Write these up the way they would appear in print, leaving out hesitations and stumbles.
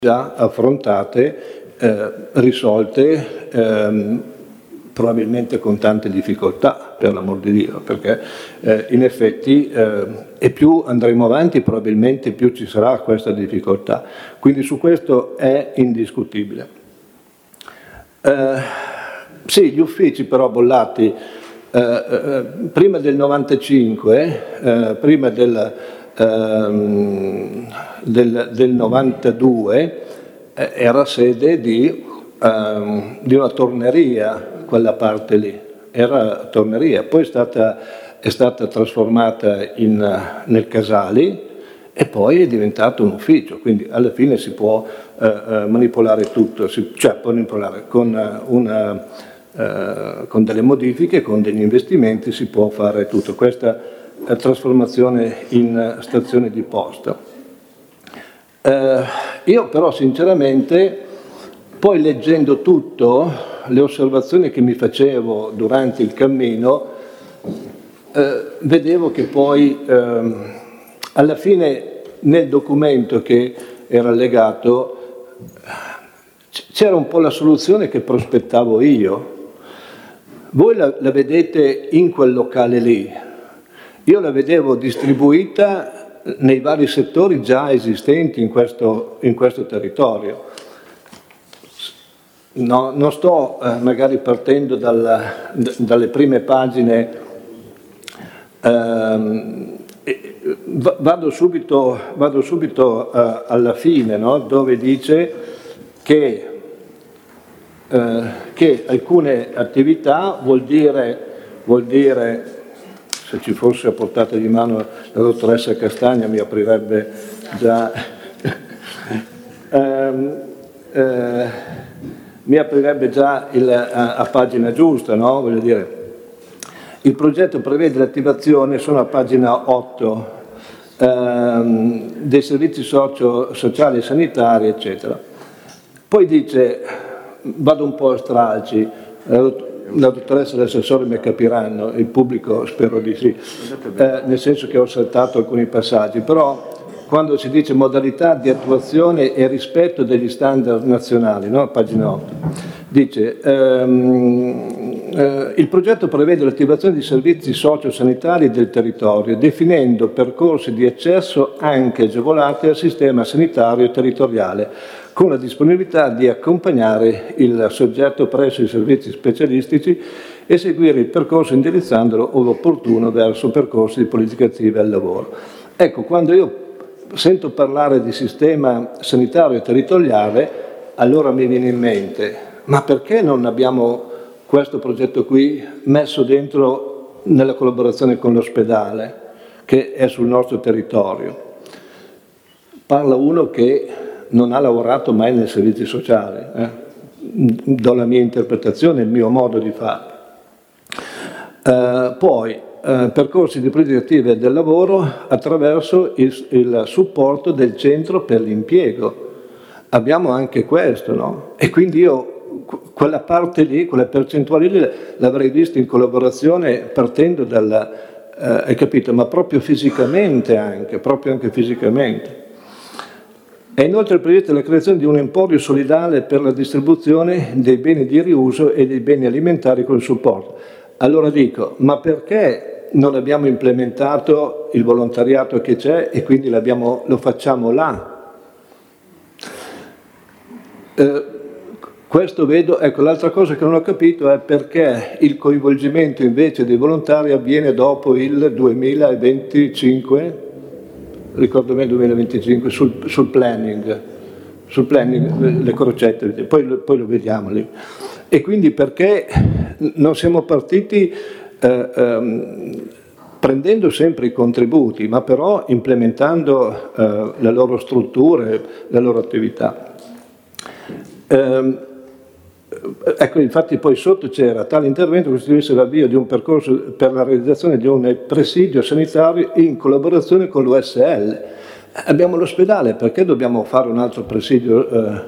già affrontate, risolte, probabilmente con tante difficoltà, per l'amor di Dio, perché in effetti e più andremo avanti probabilmente più ci sarà questa difficoltà, quindi su questo è indiscutibile. Sì, gli uffici però bollati prima del 95, prima del 92 era sede di una torneria, quella parte lì, era torneria, poi è stata trasformata nel Casali e poi è diventato un ufficio, quindi alla fine si può manipolare tutto, cioè può manipolare con delle modifiche, con degli investimenti si può fare tutto. Questa trasformazione in stazione di posta. Io però sinceramente, poi leggendo tutto, le osservazioni che mi facevo durante il cammino, vedevo che poi alla fine nel documento che era allegato c'era un po' la soluzione che prospettavo io. Voi la vedete in quel locale lì. Io la vedevo distribuita nei vari settori già esistenti in questo territorio. No, non sto magari partendo dalle prime pagine, vado subito alla fine, no? Dove dice che alcune attività vuol dire, se ci fosse a portata di mano la dottoressa Castagna mi aprirebbe già a pagina giusta, no? Voglio dire, il progetto prevede l'attivazione, sono a pagina 8, dei servizi sociali e sanitari, eccetera. Poi dice, vado un po' a stralci, la dottoressa e l'assessore mi capiranno, il pubblico spero di sì, nel senso che ho saltato alcuni passaggi, però quando si dice modalità di attuazione e rispetto degli standard nazionali, no? Pagina 8, dice il progetto prevede l'attivazione di servizi sociosanitari del territorio, definendo percorsi di accesso anche agevolati al sistema sanitario territoriale, con la disponibilità di accompagnare il soggetto presso i servizi specialistici e seguire il percorso indirizzandolo, ove opportuno, verso percorsi di politica attiva al lavoro. Ecco, quando io sento parlare di sistema sanitario territoriale, allora mi viene in mente, ma perché non abbiamo questo progetto qui messo dentro nella collaborazione con l'ospedale, che è sul nostro territorio? Parla uno che non ha lavorato mai nei servizi sociali, do la mia interpretazione, il mio modo di fare. Poi percorsi di politica attiva del lavoro attraverso il supporto del centro per l'impiego. Abbiamo anche questo, no? E quindi io quella parte lì, quella percentuale lì l'avrei vista in collaborazione partendo hai capito, ma proprio fisicamente proprio anche fisicamente. È inoltre prevista la creazione di un emporio solidale per la distribuzione dei beni di riuso e dei beni alimentari con supporto. Allora dico, ma perché non abbiamo implementato il volontariato che c'è e quindi lo facciamo là? Questo vedo, ecco, l'altra cosa che non ho capito è perché il coinvolgimento invece dei volontari avviene dopo il 2025, ricordo bene 2025, sul planning, le crocette, poi lo vediamo lì. E quindi perché non siamo partiti prendendo sempre i contributi, ma però implementando le loro strutture, le loro attività. Ecco, infatti poi sotto c'era tale intervento costituisce l'avvio di un percorso per la realizzazione di un presidio sanitario in collaborazione con l'USL. Abbiamo l'ospedale, perché dobbiamo fare un altro presidio?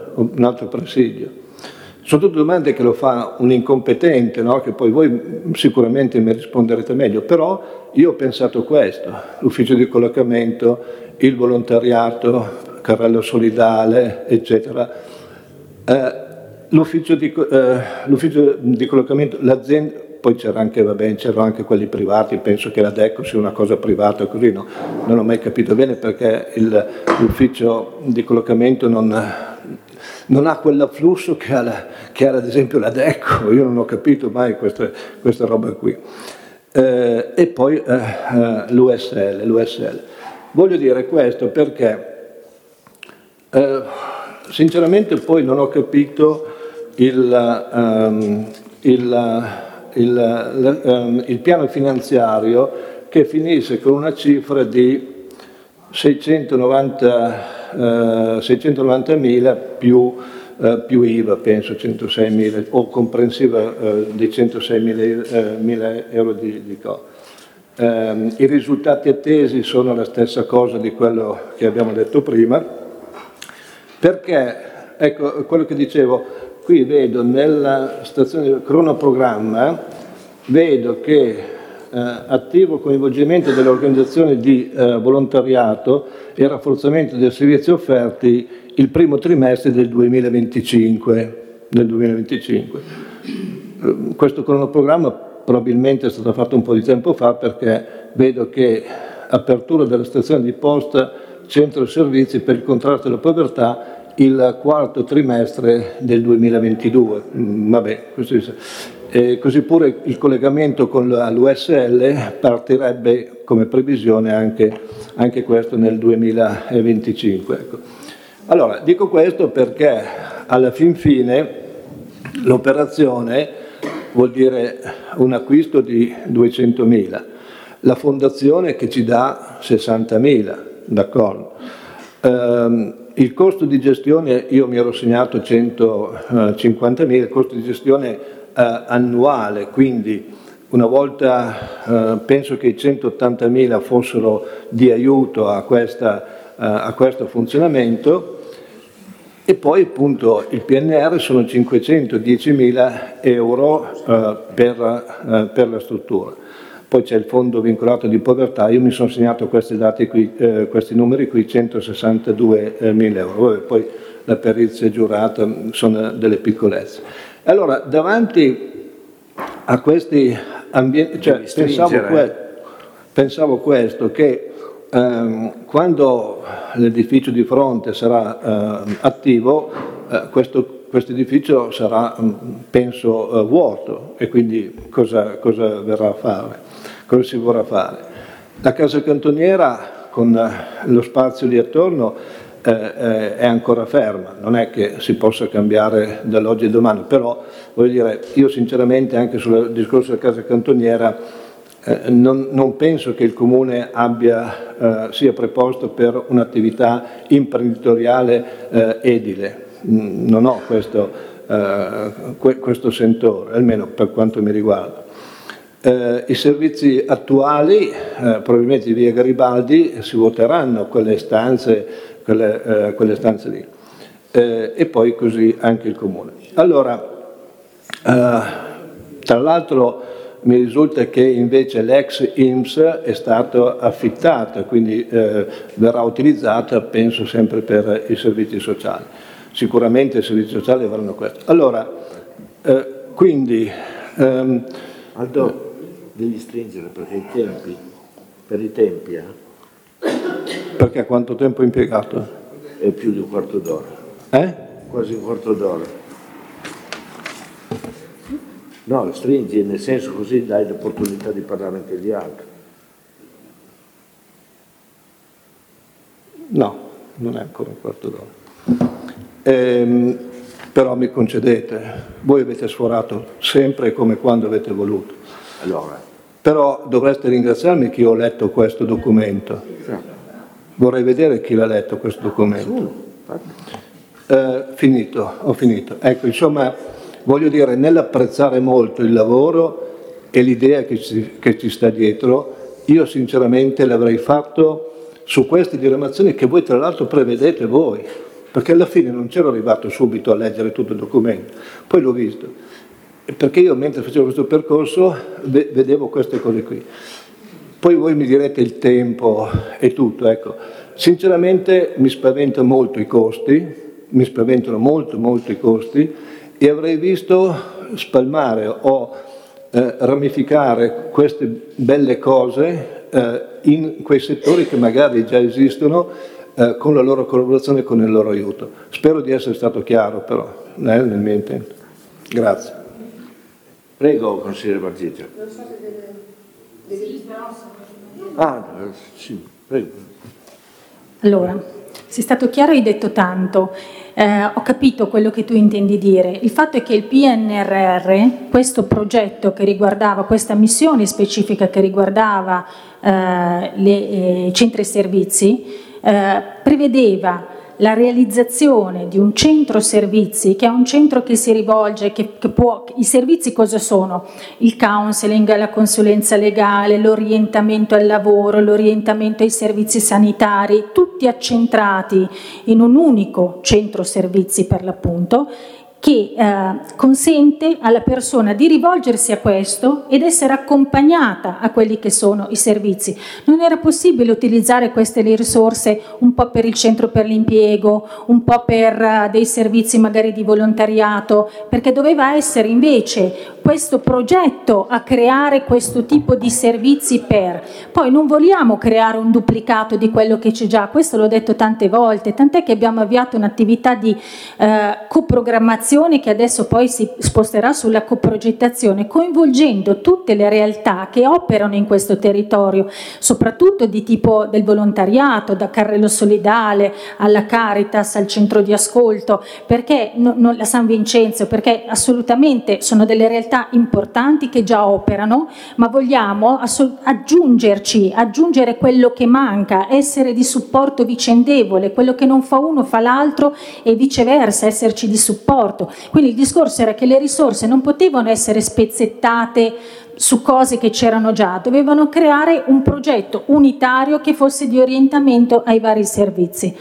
Sono tutte domande che lo fa un incompetente, no? Che poi voi sicuramente mi risponderete meglio, però io ho pensato questo, l'ufficio di collocamento, il volontariato, carrello solidale, eccetera. L'ufficio di collocamento, l'azienda, poi c'erano anche quelli privati, penso che la DECO sia una cosa privata, così no? Non ho mai capito bene perché l'ufficio di collocamento non ha quell'afflusso che ha ad esempio la DECO, io non ho capito mai questa roba qui. E poi l'USL. Voglio dire questo perché sinceramente poi non ho capito il piano finanziario che finisse con una cifra di 690.000 più IVA, penso 106.000, o comprensiva di 106.000 euro di costo. I risultati attesi sono la stessa cosa di quello che abbiamo detto prima, perché, ecco, quello che dicevo, qui vedo nella stazione del cronoprogramma, vedo che attivo coinvolgimento delle organizzazioni di volontariato e rafforzamento dei servizi offerti il primo trimestre del 2025. Questo cronoprogramma probabilmente è stato fatto un po' di tempo fa, perché vedo che apertura della stazione di posta centro servizi per il contrasto alla povertà il quarto trimestre del 2022. Vabbè, così pure il collegamento con l'USL partirebbe come previsione anche questo nel 2025. Ecco. Allora, dico questo perché alla fin fine l'operazione vuol dire un acquisto di 200.000, la fondazione che ci dà 60.000, d'accordo? Il costo di gestione, io mi ero segnato 150.000, il costo di gestione annuale, quindi una volta penso che i 180.000 fossero di aiuto a questo funzionamento, e poi appunto il PNR sono 510.000 euro per la struttura. Poi c'è il fondo vincolato di povertà, io mi sono segnato questi dati qui, questi numeri qui, 162.000 euro, poi la perizia giurata sono delle piccolezze. Allora, davanti a questi ambienti, cioè, pensavo questo, che quando l'edificio di fronte sarà attivo, questo edificio sarà, penso, vuoto, e quindi cosa verrà a fare? Cosa si vorrà fare? La casa cantoniera con lo spazio lì attorno è ancora ferma, non è che si possa cambiare dall'oggi al domani, però voglio dire, io sinceramente anche sul discorso della casa cantoniera non penso che il Comune sia preposto per un'attività imprenditoriale edile, non ho questo sentore, almeno per quanto mi riguarda. I servizi attuali, probabilmente di via Garibaldi, si voteranno quelle stanze lì, e poi così anche il Comune. Allora, tra l'altro mi risulta che invece l'ex INPS è stata affittata, quindi verrà utilizzata, penso, sempre per i servizi sociali. Sicuramente i servizi sociali avranno questo. Allora, quindi... Aldo, devi stringere per i tempi. Perché quanto tempo hai impiegato? È più di un quarto d'ora. Quasi un quarto d'ora. No, stringi, nel senso così dai l'opportunità di parlare anche agli altri. No, non è ancora un quarto d'ora. Però mi concedete, voi avete sforato sempre come quando avete voluto. Allora. Però dovreste ringraziarmi che io ho letto questo documento. Vorrei vedere chi l'ha letto questo documento. Ho finito. Ecco, insomma, voglio dire, nell'apprezzare molto il lavoro e l'idea che ci sta dietro, io sinceramente l'avrei fatto su queste diramazioni che voi tra l'altro prevedete voi, perché alla fine non c'ero arrivato subito a leggere tutto il documento, poi l'ho visto, perché io mentre facevo questo percorso vedevo queste cose qui. Poi voi mi direte il tempo e tutto, ecco, Sinceramente mi spaventano molto i costi, e avrei visto spalmare o ramificare queste belle cose in quei settori che magari già esistono, con la loro collaborazione e con il loro aiuto. Spero di essere stato chiaro però nel mio intento. Grazie. Prego, consigliere Bargigio. Sì, prego. Allora, sei stato chiaro e hai detto tanto. Ho capito quello che tu intendi dire. Il fatto è che il PNRR, questo progetto che riguardava, questa missione specifica che riguardava i centri servizi, prevedeva la realizzazione di un centro servizi, che è un centro che si rivolge, che può, i servizi cosa sono? Il counseling, la consulenza legale, l'orientamento al lavoro, l'orientamento ai servizi sanitari, tutti accentrati in un unico centro servizi per l'appunto, che consente alla persona di rivolgersi a questo ed essere accompagnata a quelli che sono i servizi. Non era possibile utilizzare queste risorse un po' per il centro per l'impiego, un po' per dei servizi magari di volontariato, perché doveva essere invece questo progetto a creare questo tipo di servizi per. Poi non vogliamo creare un duplicato di quello che c'è già, questo l'ho detto tante volte, tant'è che abbiamo avviato un'attività di coprogrammazione che adesso poi si sposterà sulla coprogettazione, coinvolgendo tutte le realtà che operano in questo territorio, soprattutto di tipo del volontariato, da Carrello Solidale alla Caritas, al centro di ascolto, perché la San Vincenzo, perché assolutamente sono delle realtà importanti che già operano, ma vogliamo aggiungere quello che manca, essere di supporto vicendevole, quello che non fa uno fa l'altro e viceversa, esserci di supporto. Quindi il discorso era che le risorse non potevano essere spezzettate su cose che c'erano già, dovevano creare un progetto unitario che fosse di orientamento ai vari servizi.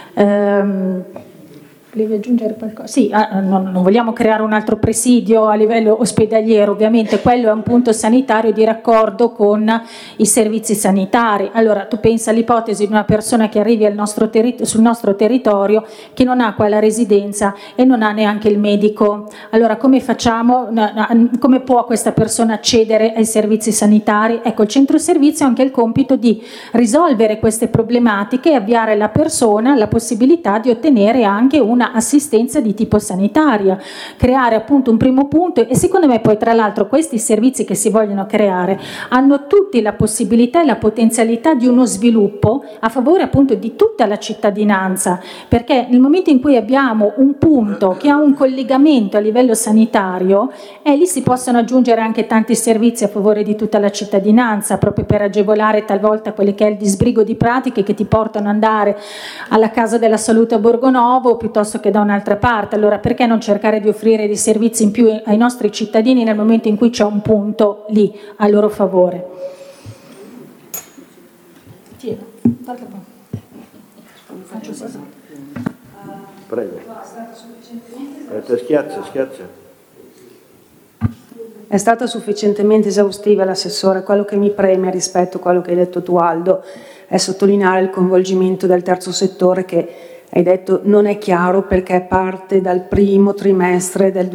Devi aggiungere qualcosa? Sì, non vogliamo creare un altro presidio a livello ospedaliero, ovviamente quello è un punto sanitario di raccordo con i servizi sanitari. Allora tu pensa all'ipotesi di una persona che arrivi sul nostro territorio che non ha qua la residenza e non ha neanche il medico. Allora come facciamo? Come può questa persona accedere ai servizi sanitari? Ecco, il centro servizio ha anche il compito di risolvere queste problematiche e avviare la persona alla possibilità di ottenere anche una assistenza di tipo sanitaria, creare appunto un primo punto. E secondo me poi tra l'altro questi servizi che si vogliono creare hanno tutti la possibilità e la potenzialità di uno sviluppo a favore appunto di tutta la cittadinanza, perché nel momento in cui abbiamo un punto che ha un collegamento a livello sanitario, lì si possono aggiungere anche tanti servizi a favore di tutta la cittadinanza, proprio per agevolare talvolta quelli che è il disbrigo di pratiche che ti portano ad andare alla Casa della Salute a Borgonovo piuttosto che da un'altra parte. Allora perché non cercare di offrire dei servizi in più ai nostri cittadini nel momento in cui c'è un punto lì a loro favore? Prego. Schiaccia. È stata sufficientemente esaustiva l'assessore. Quello che mi preme rispetto a quello che hai detto tu, Aldo, è sottolineare il coinvolgimento del terzo settore che hai detto non è chiaro perché parte dal primo trimestre del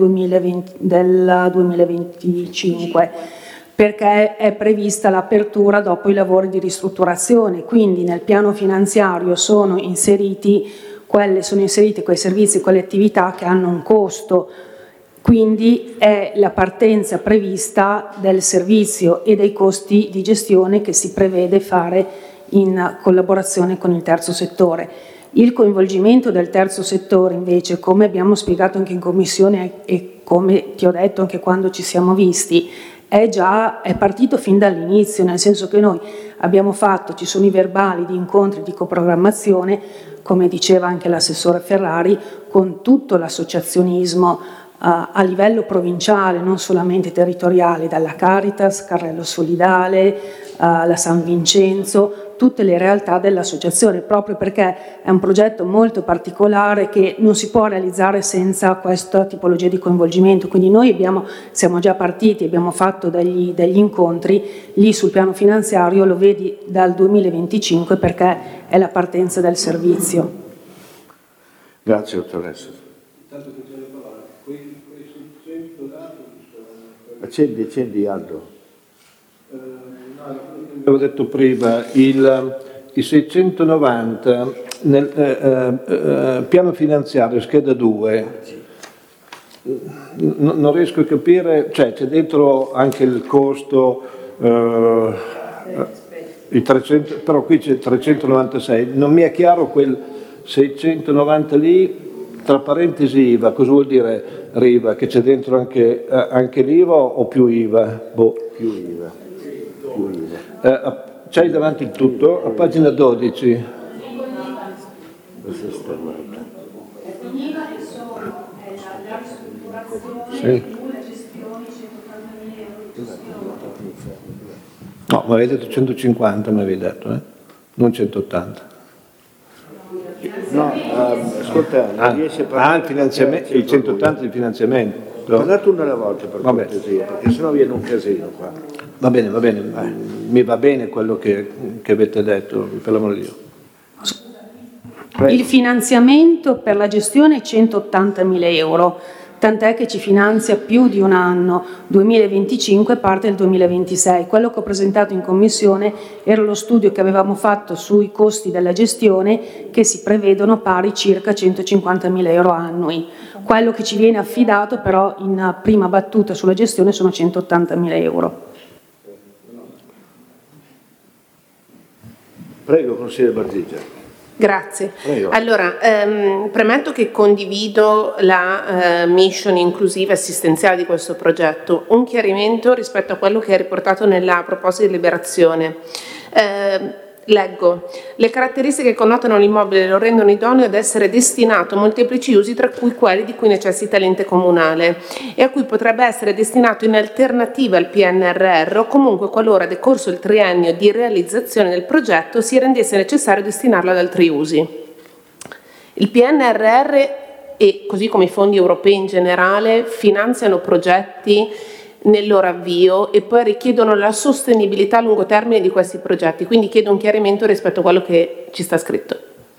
2025, perché è prevista l'apertura dopo i lavori di ristrutturazione, quindi nel piano finanziario sono inseriti quei servizi, quelle attività che hanno un costo, quindi è la partenza prevista del servizio e dei costi di gestione che si prevede fare in collaborazione con il terzo settore. Il coinvolgimento del terzo settore invece, come abbiamo spiegato anche in commissione e come ti ho detto anche quando ci siamo visti, è partito fin dall'inizio, nel senso che noi ci sono i verbali di incontri di coprogrammazione, come diceva anche l'assessore Ferrari, con tutto l'associazionismo a livello provinciale, non solamente territoriale, dalla Caritas, Carrello Solidale, la San Vincenzo, tutte le realtà dell'associazione, proprio perché è un progetto molto particolare che non si può realizzare senza questa tipologia di coinvolgimento. Quindi noi siamo già partiti, abbiamo fatto degli incontri, lì sul piano finanziario lo vedi dal 2025 perché è la partenza del servizio. Grazie dottoressa. Accendi Aldo. Avevo detto prima, i 690 nel piano finanziario, scheda 2, non riesco a capire, cioè c'è dentro anche il costo, i 300, però qui c'è 396, non mi è chiaro quel 690 lì, tra parentesi IVA, cosa vuol dire RIVA? Che c'è dentro anche l'IVA o più IVA? Boh. Più IVA. C'hai davanti il tutto, a pagina 12. Sì. No, mi avevi detto 150, mi avevi detto, non 180. No, ascolta, non riesce a parlare. Il finanziamento, il 180 di finanziamento. Parlate una alla volta per cortesia, perché sennò viene un casino qua. Va bene, mi va bene quello che avete detto, per l'amore di Dio. Il finanziamento per la gestione è 180.000 euro, tant'è che ci finanzia più di un anno, 2025 parte del 2026. Quello che ho presentato in commissione era lo studio che avevamo fatto sui costi della gestione che si prevedono pari circa 150.000 euro annui. Quello che ci viene affidato però in prima battuta sulla gestione sono 180.000 euro. Prego, consigliere Bardigia. Grazie. Prego. Allora, premetto che condivido la mission inclusiva assistenziale di questo progetto. Un chiarimento rispetto a quello che è riportato nella proposta di deliberazione. Leggo: le caratteristiche che connotano l'immobile lo rendono idoneo ad essere destinato a molteplici usi, tra cui quelli di cui necessita l'ente comunale e a cui potrebbe essere destinato in alternativa al PNRR o comunque qualora decorso il triennio di realizzazione del progetto si rendesse necessario destinarlo ad altri usi. Il PNRR e così come i fondi europei in generale finanziano progetti nel loro avvio e poi richiedono la sostenibilità a lungo termine di questi progetti, quindi chiedo un chiarimento rispetto a quello che ci sta scritto.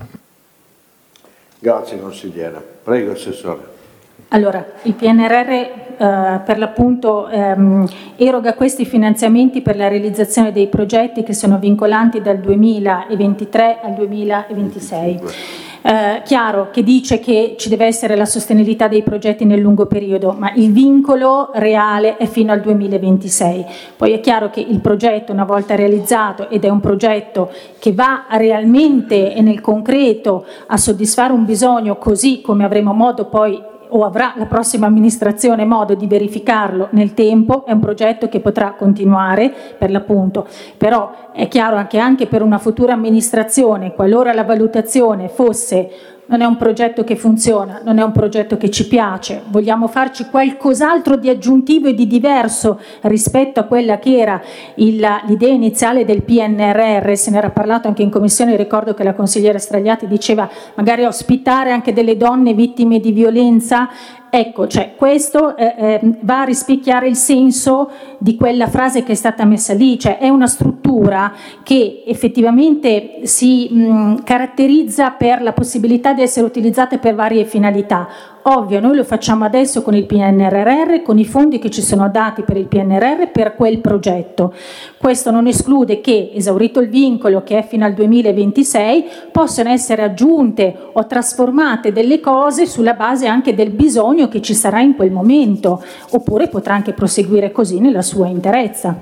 Grazie consigliera. Prego assessore. Allora, il PNRR per l'appunto eroga questi finanziamenti per la realizzazione dei progetti che sono vincolanti dal 2023 al 2026. Chiaro che dice che ci deve essere la sostenibilità dei progetti nel lungo periodo, ma il vincolo reale è fino al 2026. Poi è chiaro che il progetto, una volta realizzato, ed è un progetto che va realmente e nel concreto a soddisfare un bisogno, così come avremo modo poi o avrà la prossima amministrazione modo di verificarlo nel tempo, è un progetto che potrà continuare per l'appunto, però è chiaro che anche per una futura amministrazione, qualora la valutazione fosse non è un progetto che funziona, non è un progetto che ci piace, vogliamo farci qualcos'altro di aggiuntivo e di diverso rispetto a quella che era l'idea iniziale del PNRR, se ne era parlato anche in commissione, ricordo che la consigliera Stragliati diceva magari ospitare anche delle donne vittime di violenza. Ecco, cioè questo va a rispecchiare il senso di quella frase che è stata messa lì, cioè è una struttura che effettivamente si caratterizza per la possibilità di essere utilizzate per varie finalità. Ovvio, noi lo facciamo adesso con il PNRR, con i fondi che ci sono dati per il PNRR per quel progetto. Questo non esclude che, esaurito il vincolo che è fino al 2026, possano essere aggiunte o trasformate delle cose sulla base anche del bisogno che ci sarà in quel momento, oppure potrà anche proseguire così nella sua interezza.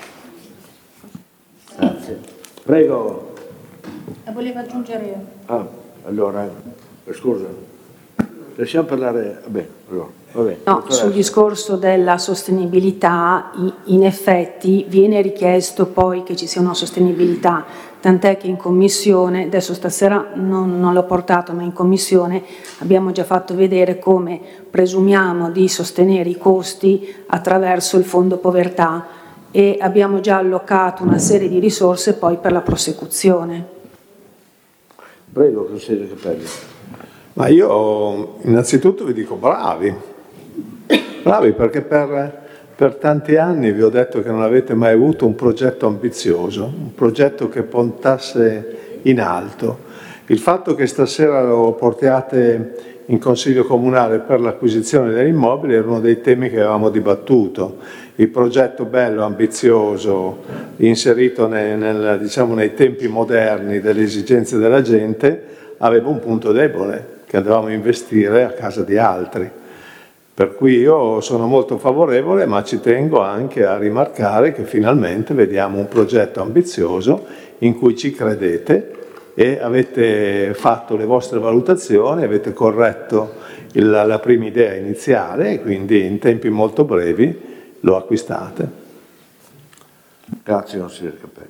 Grazie. Prego. Voleva aggiungere... Allora, scusa. Lasciamo parlare, vabbè. No, sul discorso della sostenibilità, in effetti viene richiesto poi che ci sia una sostenibilità, tant'è che in commissione, adesso stasera non l'ho portato, ma in commissione abbiamo già fatto vedere come presumiamo di sostenere i costi attraverso il fondo povertà e abbiamo già allocato una serie di risorse poi per la prosecuzione. Prego, consigliere Capelli. Ma io innanzitutto vi dico bravi perché per tanti anni vi ho detto che non avete mai avuto un progetto ambizioso, un progetto che puntasse in alto. Il fatto che stasera lo portiate in Consiglio Comunale per l'acquisizione dell'immobile era uno dei temi che avevamo dibattuto. Il progetto bello, ambizioso, inserito nei tempi moderni delle esigenze della gente, aveva un punto debole, che andavamo a investire a casa di altri. Per cui io sono molto favorevole, ma ci tengo anche a rimarcare che finalmente vediamo un progetto ambizioso in cui ci credete e avete fatto le vostre valutazioni, avete corretto la prima idea iniziale e quindi in tempi molto brevi lo acquistate. Grazie, consigliere Capelli.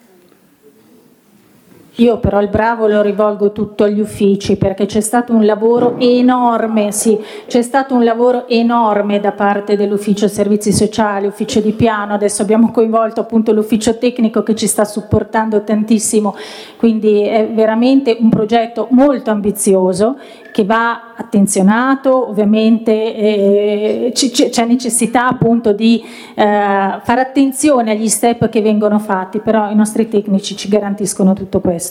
Io però il bravo lo rivolgo tutto agli uffici, perché c'è stato un lavoro enorme, c'è stato un lavoro enorme da parte dell'ufficio servizi sociali, ufficio di piano, adesso abbiamo coinvolto appunto l'ufficio tecnico che ci sta supportando tantissimo, quindi è veramente un progetto molto ambizioso che va attenzionato, ovviamente c'è necessità appunto di fare attenzione agli step che vengono fatti, però i nostri tecnici ci garantiscono tutto questo.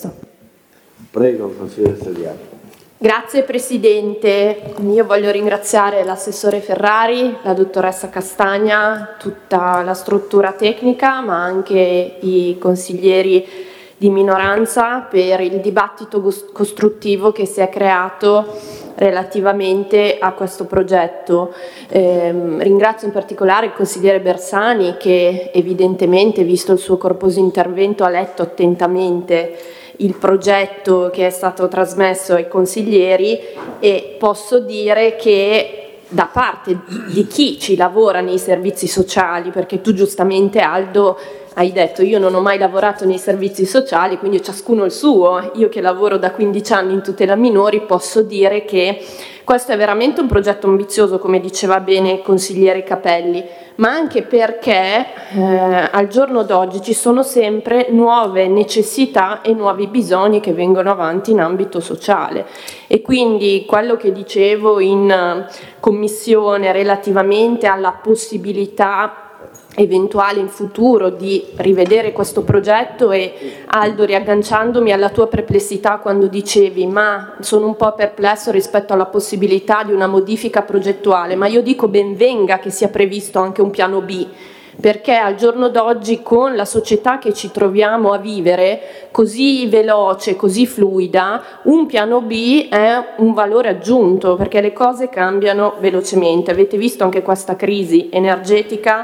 Prego, consigliere Stagliati. Grazie Presidente, io voglio ringraziare l'assessore Ferrari, la dottoressa Castagna, tutta la struttura tecnica, ma anche i consiglieri di minoranza per il dibattito costruttivo che si è creato relativamente a questo progetto. Ringrazio in particolare il consigliere Bersani che evidentemente, visto il suo corposo intervento, ha letto attentamente il progetto che è stato trasmesso ai consiglieri e posso dire che da parte di chi ci lavora nei servizi sociali, perché tu giustamente Aldo hai detto io non ho mai lavorato nei servizi sociali, quindi ciascuno il suo, io che lavoro da 15 anni in tutela minori posso dire che questo è veramente un progetto ambizioso, come diceva bene il consigliere Capelli, ma anche perché al giorno d'oggi ci sono sempre nuove necessità e nuovi bisogni che vengono avanti in ambito sociale e quindi quello che dicevo in commissione relativamente alla possibilità eventuale in futuro di rivedere questo progetto e Aldo, riagganciandomi alla tua perplessità quando dicevi ma sono un po' perplesso rispetto alla possibilità di una modifica progettuale, ma io dico ben venga che sia previsto anche un piano B, perché al giorno d'oggi con la società che ci troviamo a vivere così veloce, così fluida, un piano B è un valore aggiunto perché le cose cambiano velocemente. Avete visto anche questa crisi energetica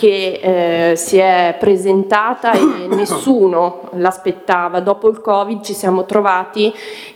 che si è presentata e nessuno l'aspettava. Dopo il Covid ci siamo trovati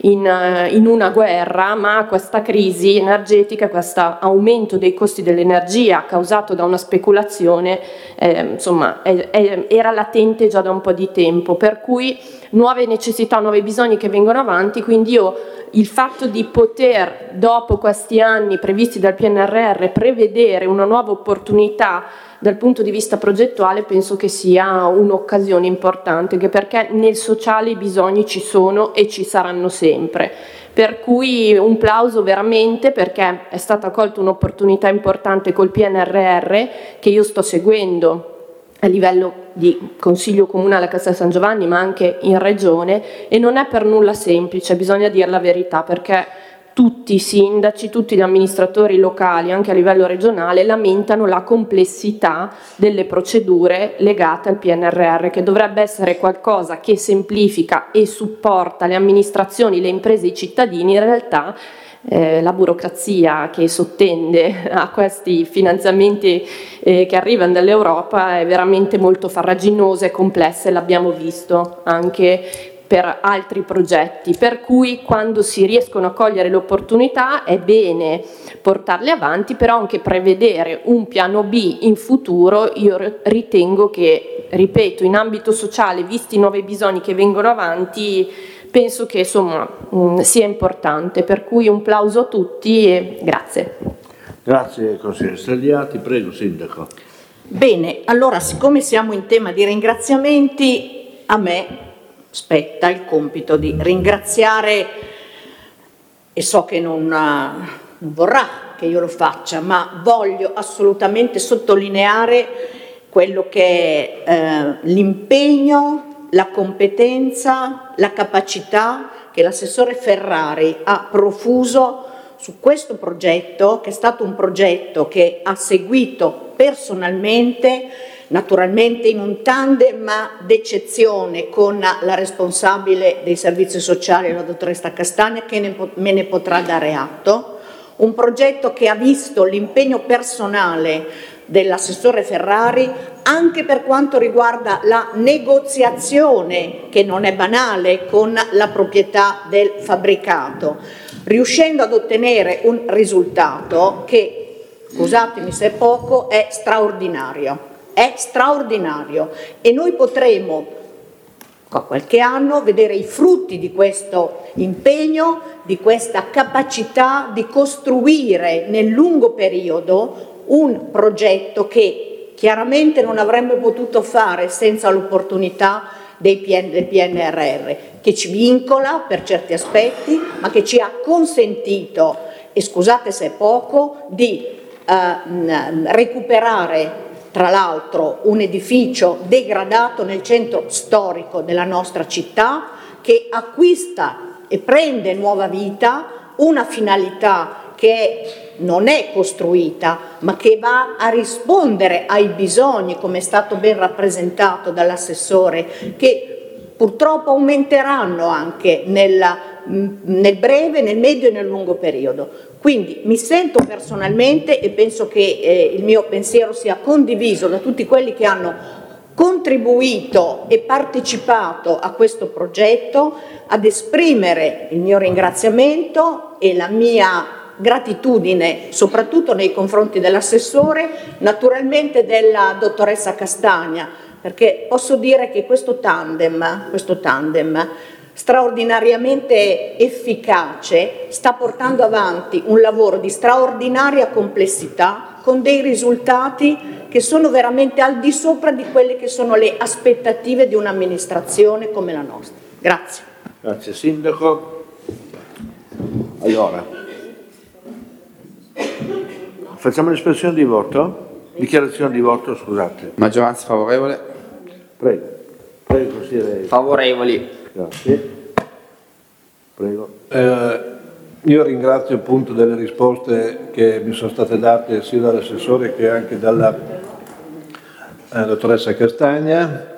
in una guerra, ma questa crisi energetica, questo aumento dei costi dell'energia causato da una speculazione insomma era latente già da un po' di tempo, per cui nuove necessità, nuovi bisogni che vengono avanti, quindi io il fatto di poter dopo questi anni previsti dal PNRR prevedere una nuova opportunità dal punto di vista progettuale penso che sia un'occasione importante, anche perché nel sociale i bisogni ci sono e ci saranno sempre. Per cui un plauso veramente perché è stata colta un'opportunità importante col PNRR che io sto seguendo a livello di Consiglio Comunale a Castel San Giovanni ma anche in Regione e non è per nulla semplice, bisogna dire la verità perché tutti i sindaci, tutti gli amministratori locali, anche a livello regionale, lamentano la complessità delle procedure legate al PNRR, che dovrebbe essere qualcosa che semplifica e supporta le amministrazioni, le imprese e i cittadini, in realtà la burocrazia che sottende a questi finanziamenti che arrivano dall'Europa è veramente molto farraginosa e complessa e l'abbiamo visto anche per altri progetti, per cui quando si riescono a cogliere le opportunità è bene portarle avanti, però anche prevedere un piano B in futuro io ritengo che, ripeto, in ambito sociale, visti i nuovi bisogni che vengono avanti, penso che insomma sia importante, per cui un plauso a tutti e grazie. Grazie consigliere Stagliati, prego Sindaco. Bene, allora siccome siamo in tema di ringraziamenti, a me spetta il compito di ringraziare, e so che non vorrà che io lo faccia, ma voglio assolutamente sottolineare quello che è l'impegno, la competenza, la capacità che l'assessore Ferrari ha profuso su questo progetto, che è stato un progetto che ha seguito personalmente, naturalmente in un tandem d'eccezione con la responsabile dei servizi sociali, la dottoressa Castagna, che me ne potrà dare atto, un progetto che ha visto l'impegno personale dell'assessore Ferrari anche per quanto riguarda la negoziazione, che non è banale, con la proprietà del fabbricato, riuscendo ad ottenere un risultato che, scusatemi se è poco, è straordinario. È straordinario e noi potremo tra qualche anno vedere i frutti di questo impegno, di questa capacità di costruire nel lungo periodo un progetto che chiaramente non avremmo potuto fare senza l'opportunità del PNRR, che ci vincola per certi aspetti, ma che ci ha consentito, e scusate se è poco, di recuperare tra l'altro un edificio degradato nel centro storico della nostra città, che acquista e prende nuova vita, una finalità che non è costruita, ma che va a rispondere ai bisogni, come è stato ben rappresentato dall'assessore, che purtroppo aumenteranno anche nel breve, nel medio e nel lungo periodo. Quindi mi sento personalmente, e penso che il mio pensiero sia condiviso da tutti quelli che hanno contribuito e partecipato a questo progetto, ad esprimere il mio ringraziamento e la mia gratitudine soprattutto nei confronti dell'assessore, naturalmente della dottoressa Castagna, perché posso dire che questo tandem straordinariamente efficace sta portando avanti un lavoro di straordinaria complessità con dei risultati che sono veramente al di sopra di quelle che sono le aspettative di un'amministrazione come la nostra. Grazie. Grazie Sindaco. Allora, facciamo l'espressione di voto? Dichiarazione di voto, scusate. Maggioranza favorevole? Prego. Prego, consigliere. Favorevoli. Grazie. Prego. Io ringrazio appunto delle risposte che mi sono state date sia dall'assessore che anche dalla dottoressa Castagna.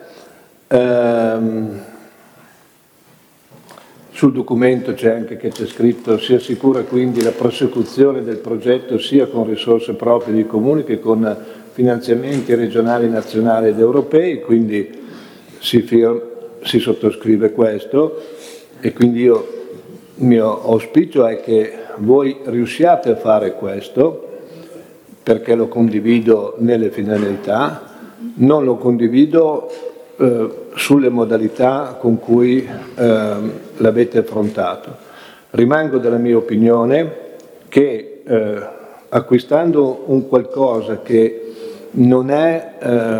Sul documento c'è anche che c'è scritto: si assicura quindi la prosecuzione del progetto sia con risorse proprie dei comuni che con finanziamenti regionali, nazionali ed europei, quindi si sottoscrive questo, e quindi il mio auspicio è che voi riusciate a fare questo, perché lo condivido nelle finalità, non lo condivido sulle modalità con cui l'avete affrontato. Rimango della mia opinione che acquistando un qualcosa che non è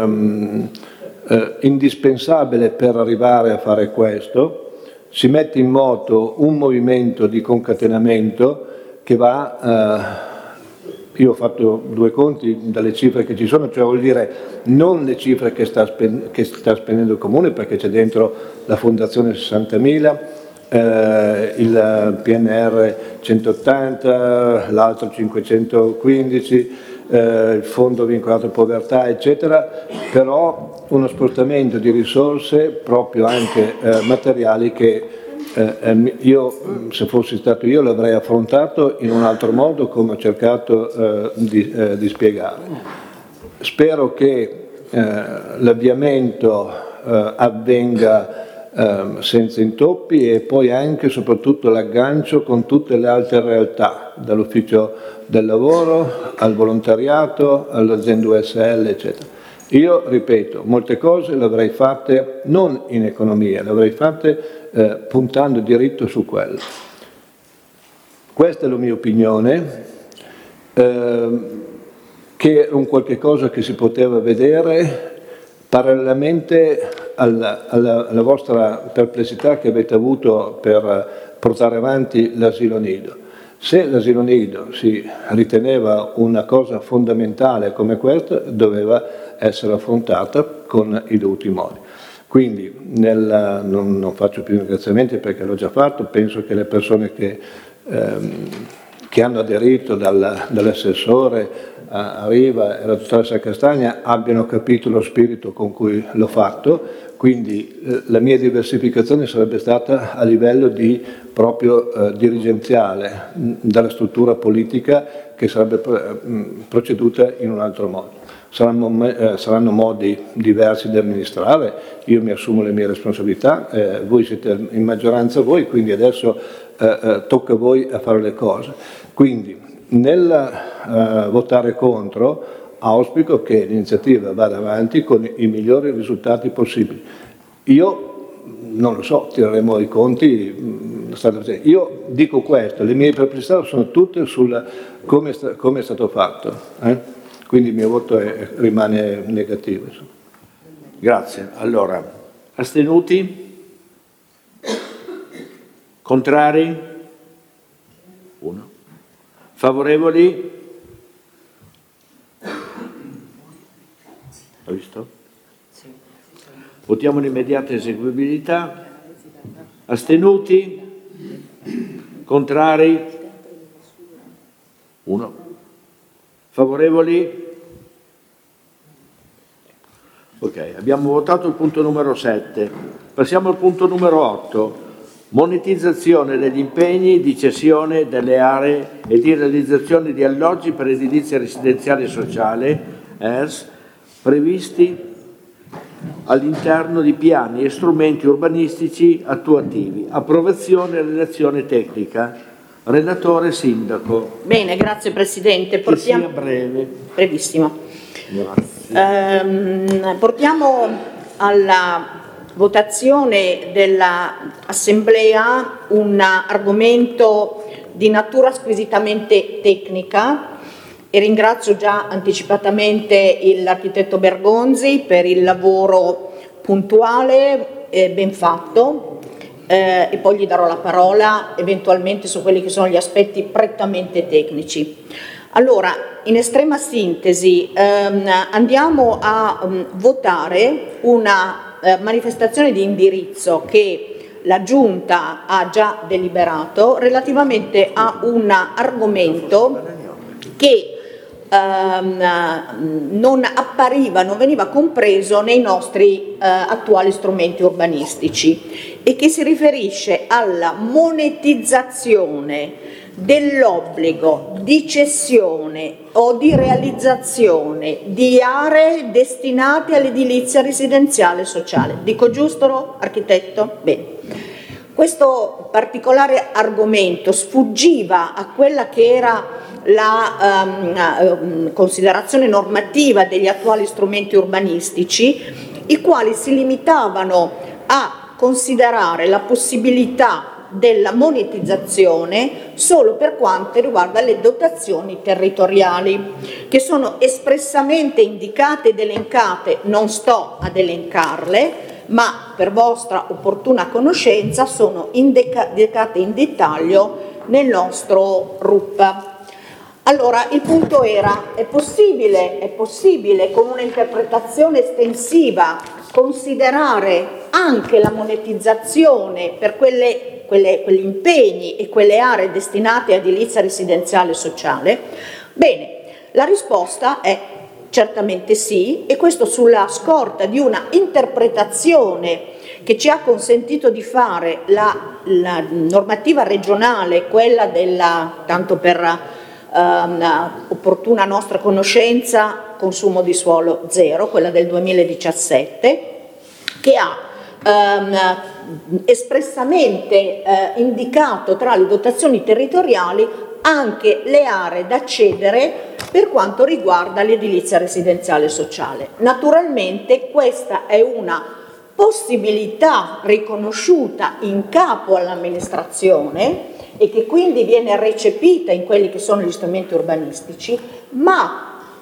indispensabile per arrivare a fare questo, si mette in moto un movimento di concatenamento che va, io ho fatto due conti dalle cifre che ci sono, cioè vuol dire non le cifre che sta spendendo il Comune, perché c'è dentro la Fondazione 60.000, il PNR 180, l'altro 515, il fondo vincolato a povertà, eccetera, però uno spostamento di risorse proprio anche materiali che io, se fossi stato io, l'avrei affrontato in un altro modo, come ho cercato di spiegare. Spero che l'avviamento avvenga senza intoppi, e poi anche e soprattutto l'aggancio con tutte le altre realtà, dall'ufficio del lavoro al volontariato, all'azienda USL, eccetera. Io ripeto, molte cose le avrei fatte non in economia, le avrei fatte puntando diritto su quello. Questa è la mia opinione. che era un qualche cosa che si poteva vedere parallelamente alla vostra perplessità che avete avuto per portare avanti l'asilo nido. Se l'asilo nido si riteneva una cosa fondamentale come questa, doveva essere affrontata con i dovuti modi. Quindi non faccio più ringraziamenti perché l'ho già fatto, penso che le persone che hanno aderito dall'assessore a Riva e la dottoressa Castagna abbiano capito lo spirito con cui l'ho fatto, quindi la mia diversificazione sarebbe stata a livello proprio dirigenziale, dalla struttura politica che sarebbe proceduta in un altro modo. Saranno modi diversi di amministrare, io mi assumo le mie responsabilità, voi siete in maggioranza voi, quindi adesso tocca a voi a fare le cose. Quindi nel votare contro auspico che l'iniziativa vada avanti con i migliori risultati possibili. Io non lo so, tireremo i conti, io dico questo, le mie perplessità sono tutte sul come è stato fatto. Quindi il mio voto rimane negativo. Grazie. Allora, astenuti? Contrari? 1. Favorevoli? Hai visto? Sì. Votiamo l'immediata eseguibilità. Astenuti? Contrari? 1. Favorevoli? Ok, abbiamo votato il punto numero 7. Passiamo al punto numero 8. Monetizzazione degli impegni di cessione delle aree e di realizzazione di alloggi per edilizia residenziale e sociale, ERS, previsti all'interno di piani e strumenti urbanistici attuativi. Approvazione e relazione tecnica. Relatore Sindaco. Bene, grazie Presidente. Sia breve. Brevissimo. Grazie. Portiamo alla votazione dell'Assemblea un argomento di natura squisitamente tecnica e ringrazio già anticipatamente l'architetto Bergonzi per il lavoro puntuale e ben fatto. E poi gli darò la parola eventualmente su quelli che sono gli aspetti prettamente tecnici. Allora, in estrema sintesi, andiamo a votare una manifestazione di indirizzo che la Giunta ha già deliberato relativamente a un argomento che non veniva compreso nei nostri attuali strumenti urbanistici e che si riferisce alla monetizzazione dell'obbligo di cessione o di realizzazione di aree destinate all'edilizia residenziale sociale. Dico giusto, architetto? Bene. Questo particolare argomento sfuggiva a quella che era la considerazione normativa degli attuali strumenti urbanistici, i quali si limitavano a considerare la possibilità della monetizzazione solo per quanto riguarda le dotazioni territoriali, che sono espressamente indicate ed elencate, non sto ad elencarle, ma per vostra opportuna conoscenza sono indicate in dettaglio nel nostro RUP. Allora, il punto era, è possibile con un'interpretazione estensiva considerare anche la monetizzazione per quegli impegni e quelle aree destinate a edilizia residenziale sociale? Bene, la risposta è certamente sì, e questo sulla scorta di una interpretazione che ci ha consentito di fare la normativa regionale, quella tanto per opportuna nostra conoscenza, consumo di suolo zero, quella del 2017, che ha espressamente indicato tra le dotazioni territoriali anche le aree da cedere per quanto riguarda l'edilizia residenziale sociale. Naturalmente questa è una possibilità riconosciuta in capo all'amministrazione e che quindi viene recepita in quelli che sono gli strumenti urbanistici, ma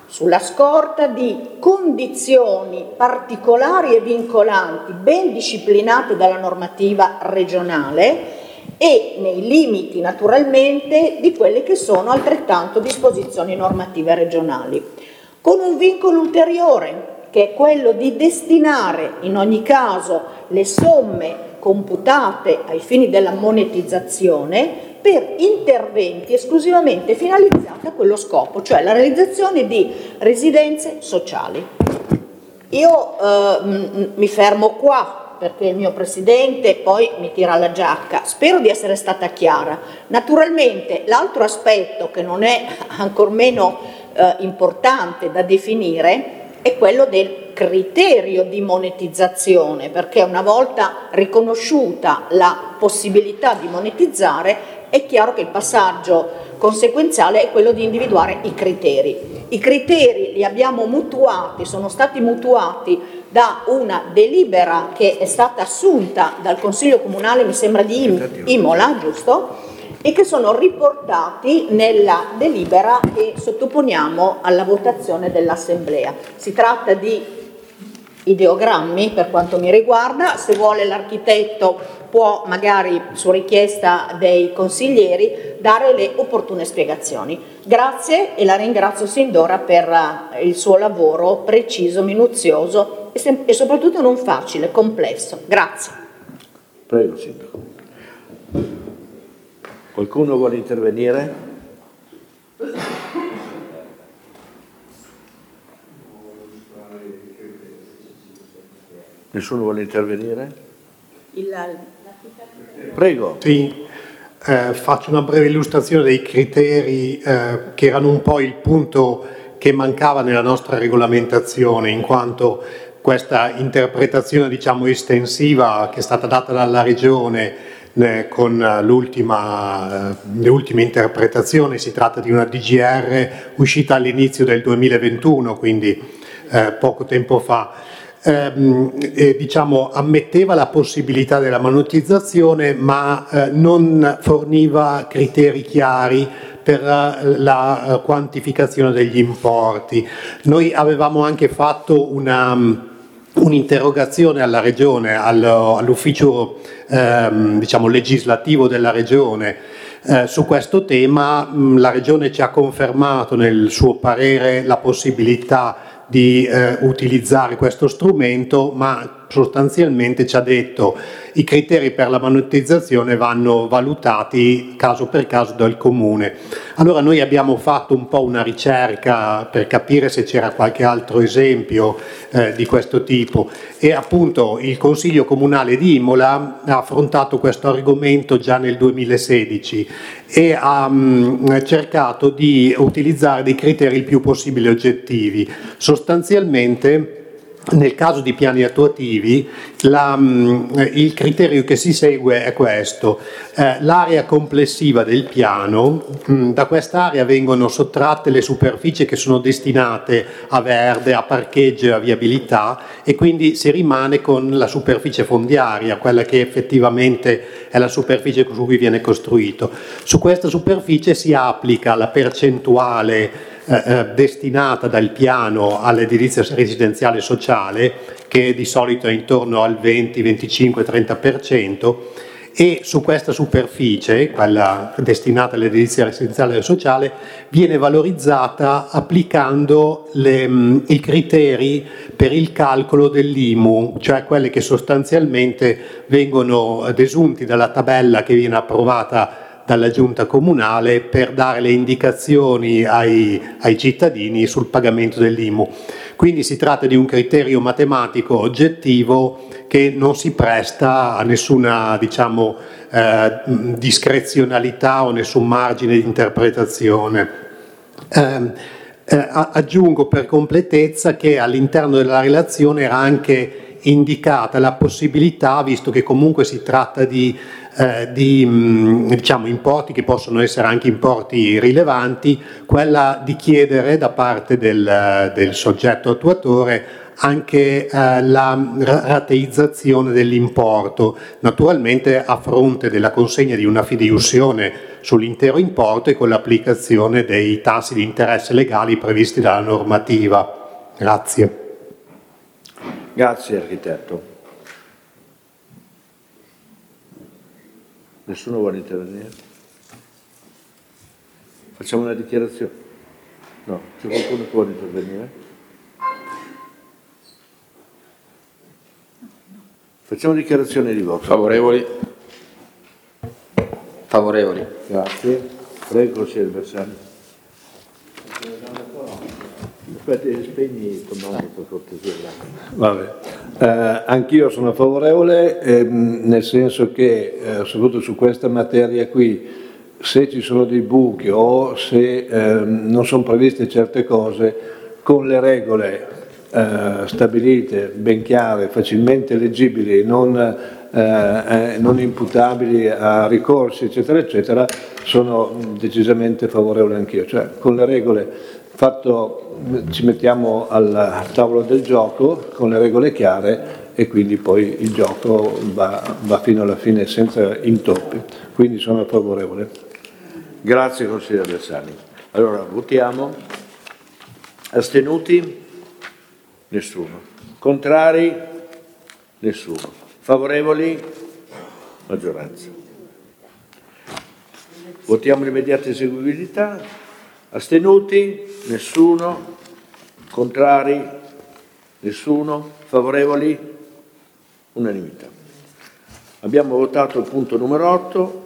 sulla scorta di condizioni particolari e vincolanti ben disciplinate dalla normativa regionale e nei limiti naturalmente di quelle che sono altrettanto disposizioni normative regionali, con un vincolo ulteriore che è quello di destinare in ogni caso le somme computate ai fini della monetizzazione per interventi esclusivamente finalizzati a quello scopo, cioè la realizzazione di residenze sociali. Io mi fermo qua perché il mio Presidente poi mi tira la giacca. Spero di essere stata chiara. Naturalmente l'altro aspetto che non è ancor meno importante da definire è quello del criterio di monetizzazione, perché una volta riconosciuta la possibilità di monetizzare è chiaro che il passaggio conseguenziale è quello di individuare i criteri. I criteri li abbiamo mutuati, sono stati mutuati da una delibera che è stata assunta dal Consiglio Comunale, mi sembra di Imola, giusto? E che sono riportati nella delibera che sottoponiamo alla votazione dell'Assemblea. Si tratta di ideogrammi per quanto mi riguarda, se vuole l'architetto può magari su richiesta dei consiglieri dare le opportune spiegazioni. Grazie e la ringrazio sin d'ora per il suo lavoro preciso, minuzioso e soprattutto non facile, complesso. Grazie. Prego, Sindaco. Qualcuno vuole intervenire? Nessuno vuole intervenire? Prego. Sì, faccio una breve illustrazione dei criteri che erano un po' il punto che mancava nella nostra regolamentazione, in quanto questa interpretazione, diciamo, estensiva che è stata data dalla Regione con le ultime interpretazioni, si tratta di una DGR uscita all'inizio del 2021, quindi poco tempo fa, diciamo, ammetteva la possibilità della monetizzazione ma non forniva criteri chiari per la quantificazione degli importi. Noi avevamo anche fatto un'interrogazione alla Regione, all'ufficio diciamo legislativo della Regione su questo tema. La Regione ci ha confermato nel suo parere la possibilità di utilizzare questo strumento, ma sostanzialmente ci ha detto i criteri per la monetizzazione vanno valutati caso per caso dal Comune. Allora noi abbiamo fatto un po' una ricerca per capire se c'era qualche altro esempio di questo tipo e appunto il Consiglio Comunale di Imola ha affrontato questo argomento già nel 2016 e ha cercato di utilizzare dei criteri il più possibile oggettivi. Sostanzialmente nel caso di piani attuativi il criterio che si segue è questo: l'area complessiva del piano, da quest'area vengono sottratte le superfici che sono destinate a verde, a parcheggio e a viabilità e quindi si rimane con la superficie fondiaria, quella che effettivamente è la superficie su cui viene costruito. Su questa superficie si applica la percentuale destinata dal piano all'edilizia residenziale sociale, che di solito è intorno al 20, 25, 30%, e su questa superficie, quella destinata all'edilizia residenziale sociale, viene valorizzata applicando i criteri per il calcolo dell'IMU, cioè quelle che sostanzialmente vengono desunti dalla tabella che viene approvata dalla Giunta Comunale per dare le indicazioni ai cittadini sul pagamento dell'IMU. Quindi si tratta di un criterio matematico oggettivo che non si presta a nessuna, diciamo, discrezionalità o nessun margine di interpretazione. Aggiungo per completezza che all'interno della relazione era anche indicata la possibilità, visto che comunque si tratta di diciamo importi che possono essere anche importi rilevanti, quella di chiedere da parte del soggetto attuatore anche la rateizzazione dell'importo, naturalmente a fronte della consegna di una fideiussione sull'intero importo e con l'applicazione dei tassi di interesse legali previsti dalla normativa. Grazie. Grazie architetto. Nessuno vuole intervenire? Facciamo una dichiarazione? No, c'è qualcuno che vuole intervenire? Facciamo dichiarazione di voto. Favorevoli? Favorevoli. Grazie. Prego, consigliere Bersani. Aspetta, spegni il comando per cortesia. Vabbè. Anch'io sono favorevole, nel senso che soprattutto su questa materia qui, se ci sono dei buchi o se non sono previste certe cose, con le regole stabilite, ben chiare, facilmente leggibili, non imputabili a ricorsi, eccetera, eccetera, sono decisamente favorevole anch'io. Cioè, con le regole ci mettiamo al tavolo del gioco con le regole chiare e quindi poi il gioco va fino alla fine senza intoppi. Quindi sono favorevole. Grazie consigliere Bersani. Allora votiamo. Astenuti? Nessuno. Contrari? Nessuno. Favorevoli? Maggioranza. Votiamo l'immediata eseguibilità. Astenuti? Nessuno. Contrari? Nessuno. Favorevoli? Unanimità. Abbiamo votato il punto numero 8,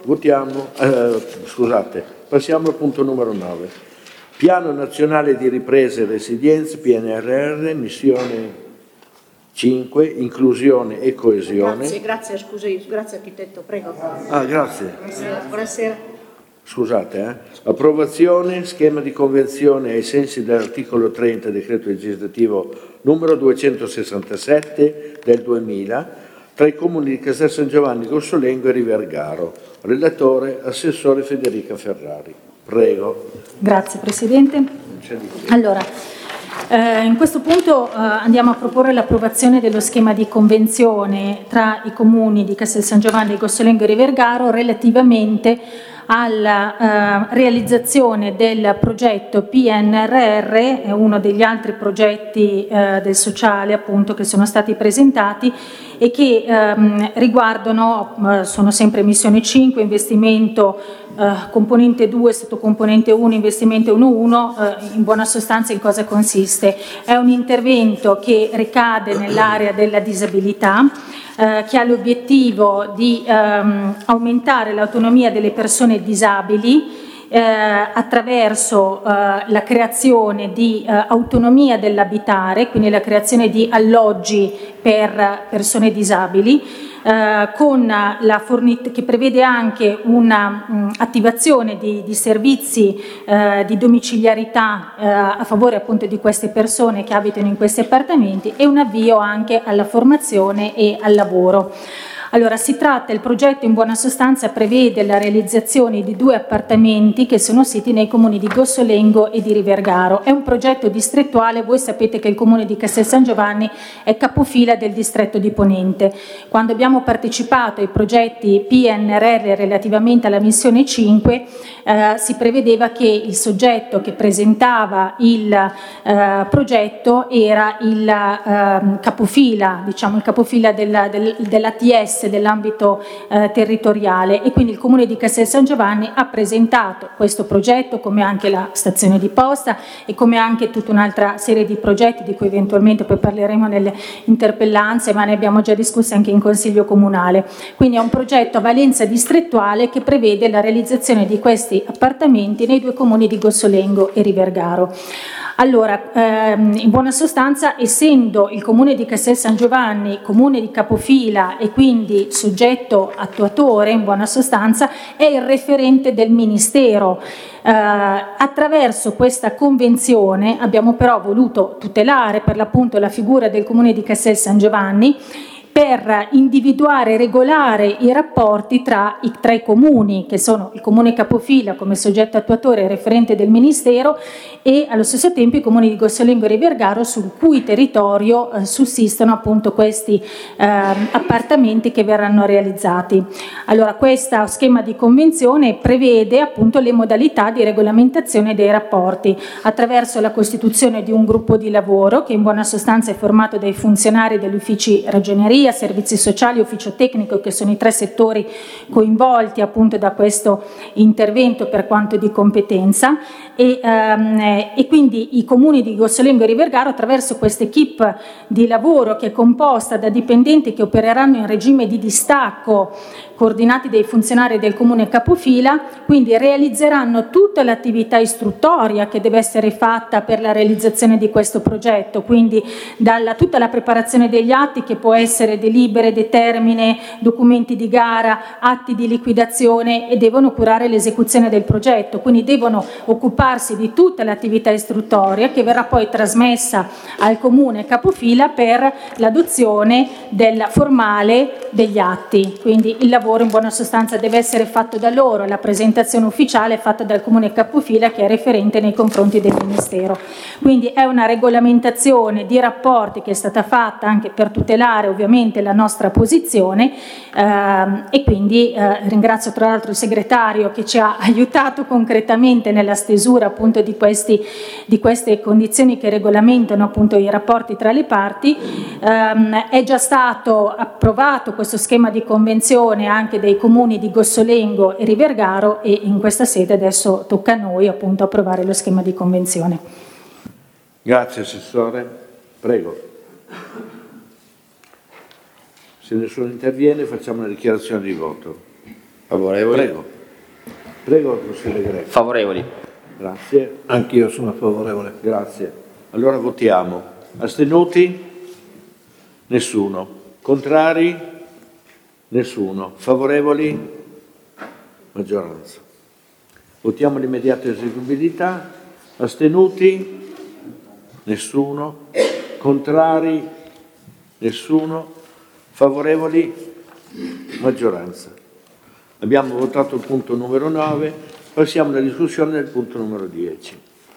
passiamo al punto numero 9. Piano Nazionale di Ripresa e Resilienza, PNRR, missione 5, inclusione e coesione. Grazie, scusi, grazie architetto, prego. Grazie. Buonasera. Scusate, approvazione, schema di convenzione ai sensi dell'articolo 30 decreto legislativo numero 267 del 2000 tra i comuni di Castel San Giovanni, Gossolengo e Rivergaro. Relatore, assessore Federica Ferrari. Prego. Grazie Presidente. Allora, in questo punto andiamo a proporre l'approvazione dello schema di convenzione tra i comuni di Castel San Giovanni, Gossolengo e Rivergaro relativamente alla realizzazione del progetto PNRR, uno degli altri progetti del sociale appunto che sono stati presentati e che riguardano, sono sempre missione 5, investimento componente 2, sottocomponente 1, investimento 1.1, in buona sostanza in cosa consiste? È un intervento che ricade nell'area della disabilità, che ha l'obiettivo di aumentare l'autonomia delle persone disabili attraverso la creazione di autonomia dell'abitare, quindi la creazione di alloggi per persone disabili, che prevede anche un'attivazione di servizi di domiciliarità a favore appunto di queste persone che abitano in questi appartamenti e un avvio anche alla formazione e al lavoro. Allora, il progetto in buona sostanza prevede la realizzazione di 2 appartamenti che sono siti nei comuni di Gossolengo e di Rivergaro. È un progetto distrettuale, voi sapete che il comune di Castel San Giovanni è capofila del distretto di Ponente. Quando abbiamo partecipato ai progetti PNRR relativamente alla missione 5, si prevedeva che il soggetto che presentava il progetto era il capofila, diciamo il capofila dell'ATS, dell'ambito territoriale, e quindi il comune di Castel San Giovanni ha presentato questo progetto, come anche la stazione di posta e come anche tutta un'altra serie di progetti di cui eventualmente poi parleremo nelle interpellanze, ma ne abbiamo già discussi anche in Consiglio Comunale. Quindi è un progetto a valenza distrettuale che prevede la realizzazione di questi appartamenti nei 2 comuni di Gossolengo e Rivergaro. Allora, in buona sostanza, essendo il comune di Castel San Giovanni comune di capofila e quindi soggetto attuatore, in buona sostanza, è il referente del Ministero. Attraverso questa convenzione abbiamo però voluto tutelare per l'appunto la figura del comune di Castel San Giovanni per individuare e regolare i rapporti tra i comuni, che sono il comune capofila come soggetto attuatore e referente del Ministero, e allo stesso tempo i comuni di Gossolengo e Rivergaro, sul cui territorio sussistono appunto questi appartamenti che verranno realizzati. Allora, questo schema di convenzione prevede appunto le modalità di regolamentazione dei rapporti attraverso la costituzione di un gruppo di lavoro che in buona sostanza è formato dai funzionari degli uffici ragioneria, servizi sociali e ufficio tecnico, che sono i 3 settori coinvolti appunto da questo intervento per quanto di competenza, e quindi i comuni di Gossolengo e Rivergaro, attraverso questa equipe di lavoro che è composta da dipendenti che opereranno in regime di distacco, coordinati dai funzionari del comune capofila, quindi realizzeranno tutta l'attività istruttoria che deve essere fatta per la realizzazione di questo progetto, quindi tutta la preparazione degli atti, che può essere delibere, determine, documenti di gara, atti di liquidazione, e devono curare l'esecuzione del progetto, quindi devono occuparsi di tutta l'attività istruttoria che verrà poi trasmessa al comune capofila per l'adozione del formale degli atti. Quindi il lavoro in buona sostanza deve essere fatto da loro, la presentazione ufficiale è fatta dal comune capofila, che è referente nei confronti del Ministero. Quindi è una regolamentazione di rapporti che è stata fatta anche per tutelare ovviamente la nostra posizione, e quindi ringrazio tra l'altro il segretario che ci ha aiutato concretamente nella stesura appunto di queste condizioni che regolamentano appunto i rapporti tra le parti. È già stato approvato questo schema di convenzione anche dai comuni di Gossolengo e Rivergaro, e in questa sede adesso tocca a noi appunto approvare lo schema di convenzione. Grazie Assessore. Prego. Se nessuno interviene facciamo una dichiarazione di voto. Favorevoli. Prego. Prego, consigliere Greco. Favorevoli. Grazie. Anch'io sono favorevole. Grazie. Allora votiamo. Astenuti? Nessuno. Contrari? Nessuno. Favorevoli? Maggioranza. Votiamo l'immediata eseguibilità. Astenuti? Nessuno. Contrari? Nessuno. Favorevoli? Maggioranza. Abbiamo votato il punto numero 9, passiamo alla discussione del punto numero 10.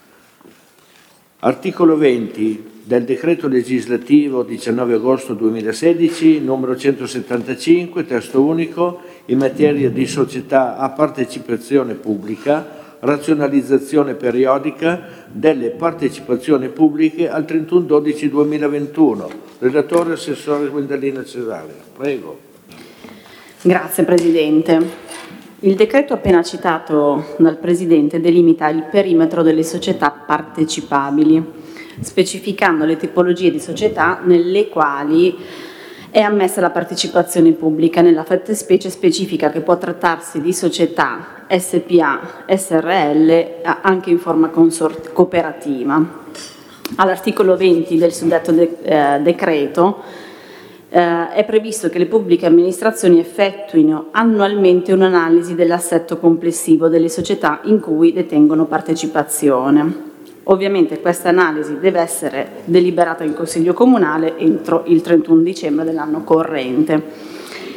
Articolo 20 del decreto legislativo 19 agosto 2016, numero 175, testo unico, in materia di società a partecipazione pubblica, razionalizzazione periodica delle partecipazioni pubbliche al 31/12/2021. Relatore Assessore Guendalina Cesario. Prego. Grazie Presidente. Il decreto appena citato dal Presidente delimita il perimetro delle società partecipabili, specificando le tipologie di società nelle quali è ammessa la partecipazione pubblica. Nella fattispecie specifica che può trattarsi di società SPA, SRL, anche in forma cooperativa. All'articolo 20 del suddetto decreto è previsto che le pubbliche amministrazioni effettuino annualmente un'analisi dell'assetto complessivo delle società in cui detengono partecipazione. Ovviamente questa analisi deve essere deliberata in Consiglio Comunale entro il 31 dicembre dell'anno corrente.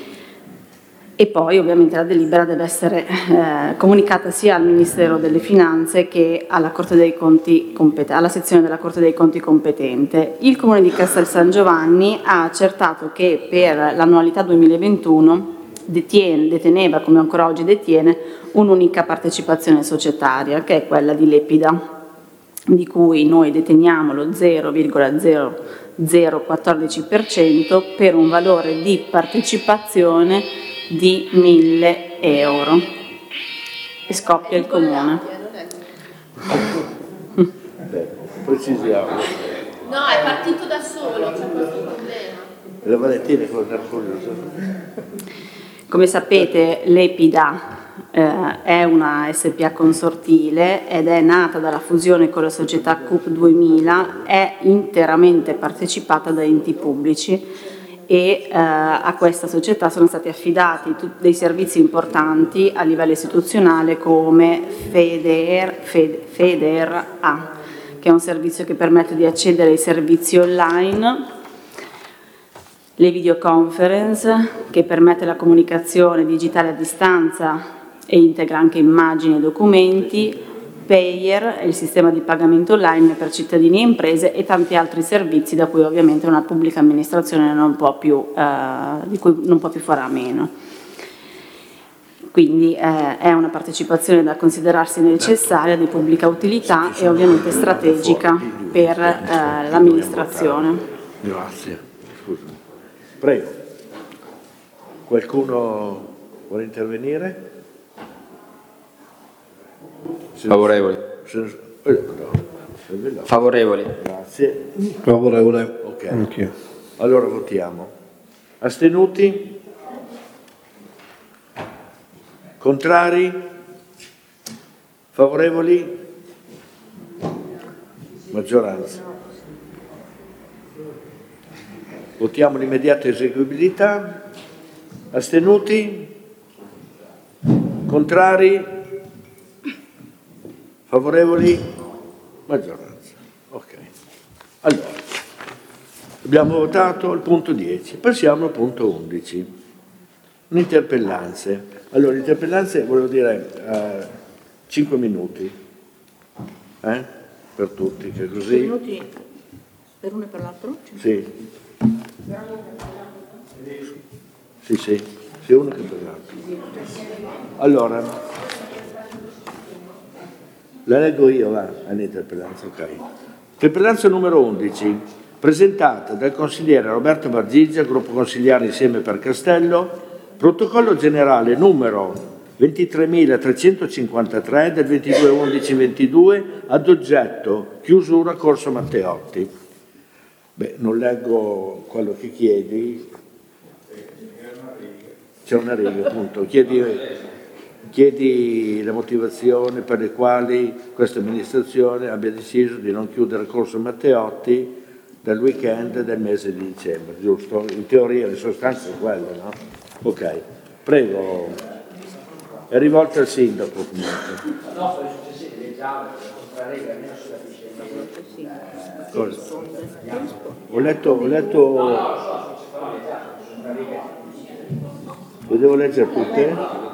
E poi ovviamente la delibera deve essere comunicata sia al Ministero delle Finanze che alla Corte dei Conti alla sezione della Corte dei Conti competente. Il Comune di Castel San Giovanni ha accertato che per l'annualità 2021 deteneva, come ancora oggi detiene, un'unica partecipazione societaria, che è quella di Lepida, di cui noi deteniamo lo 0,0014% per un valore di partecipazione di 1.000 euro. E scoppia il Comune. Precisiamo. No, è partito da solo, c'è questo problema. La Valentina è curiosa. Come sapete, Lepida è una SPA consortile ed è nata dalla fusione con la società CUP 2000, è interamente partecipata da enti pubblici e a questa società sono stati affidati dei servizi importanti a livello istituzionale come FEDER A, che è un servizio che permette di accedere ai servizi online le videoconference, che permette la comunicazione digitale a distanza e integra anche immagini e documenti, Payer, il sistema di pagamento online per cittadini e imprese, e tanti altri servizi da cui ovviamente una pubblica amministrazione di cui non può più fare a meno. Quindi è una partecipazione da considerarsi necessaria, di pubblica utilità e ovviamente strategica per l'amministrazione. Grazie. Scusami. Prego. Qualcuno vuole intervenire? Favorevole. Favorevole. Grazie. Favorevole. Ok. Anch'io. Allora votiamo. Astenuti? Contrari? Favorevoli? Maggioranza. Votiamo l'immediata eseguibilità. Astenuti? Contrari? Favorevoli? Maggioranza. Ok. Allora, abbiamo votato il punto 10. Passiamo al punto 11. Interpellanze. Allora, interpellanze volevo dire 5 minuti. Per tutti, che così. 5 minuti per uno e per l'altro? Sì. Sì, sia uno che per l'altro. Allora, la leggo io, va, all'interpellanza, ok. Interpellanza numero 11, presentata dal consigliere Roberto Bargigia, gruppo consigliare Insieme per Castello, protocollo generale numero 23.353 del 22/11/22 ad oggetto chiusura Corso Matteotti. Beh, non leggo quello che chiedi. C'è una riga, appunto. Chiedi la motivazione per le quali questa amministrazione abbia deciso di non chiudere il Corso Matteotti dal weekend del mese di dicembre, giusto? In teoria, le sostanze è quello, no? Ok, prego. È rivolta al sindaco comunque. No, per i successivi leggiamo la riga, almeno sulla vicenda. Ho letto. Lo devo leggere tutte?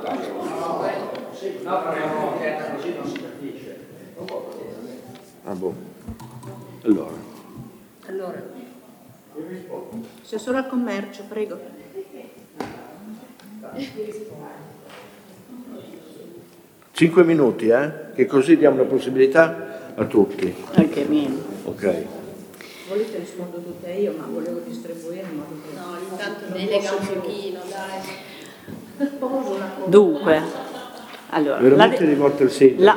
Ah, boh. Allora. Assessore al commercio, prego. Cinque minuti, che così diamo la possibilità a tutti. Anche meno. Ok. Volete rispondo tutte io, ma volevo distribuire in modo che... No, intanto delega un pochino, dai. Dunque, allora, veramente rivolta al sindaco.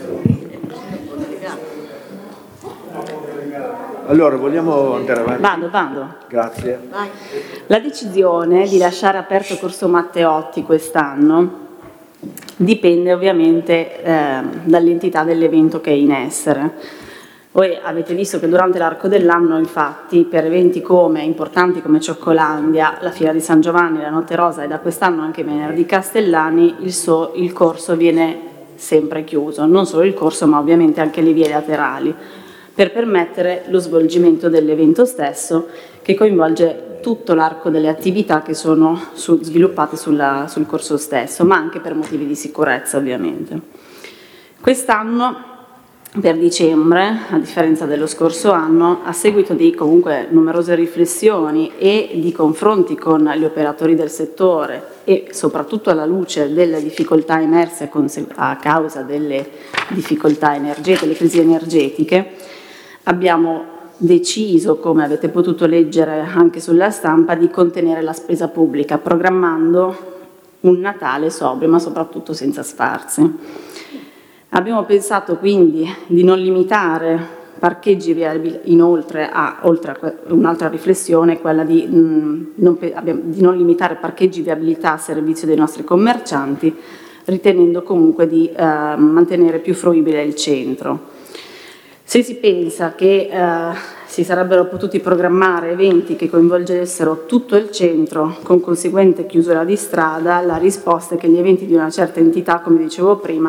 Allora, vogliamo andare avanti? Vado. Grazie. Vai. La decisione di lasciare aperto Corso Matteotti quest'anno dipende ovviamente dall'entità dell'evento che è in essere. Voi avete visto che durante l'arco dell'anno, infatti, per eventi importanti come Cioccolandia, la Fiera di San Giovanni, la Notte Rosa e da quest'anno anche Venerdì Castellani, il corso viene sempre chiuso, non solo il corso ma ovviamente anche le vie laterali, per permettere lo svolgimento dell'evento stesso, che coinvolge tutto l'arco delle attività che sono sviluppate sul corso stesso, ma anche per motivi di sicurezza ovviamente. Quest'anno, per dicembre, a differenza dello scorso anno, a seguito di comunque numerose riflessioni e di confronti con gli operatori del settore e soprattutto alla luce delle difficoltà emerse a causa delle difficoltà energetiche, delle crisi energetiche, abbiamo deciso, come avete potuto leggere anche sulla stampa, di contenere la spesa pubblica, programmando un Natale sobrio, ma soprattutto senza sfarzi. Abbiamo pensato quindi di non limitare parcheggi viabili, oltre a un'altra riflessione, quella di non limitare parcheggi viabilità a servizio dei nostri commercianti, ritenendo comunque di mantenere più fruibile il centro. Se si pensa che si sarebbero potuti programmare eventi che coinvolgessero tutto il centro con conseguente chiusura di strada, la risposta è che gli eventi di una certa entità, come dicevo prima,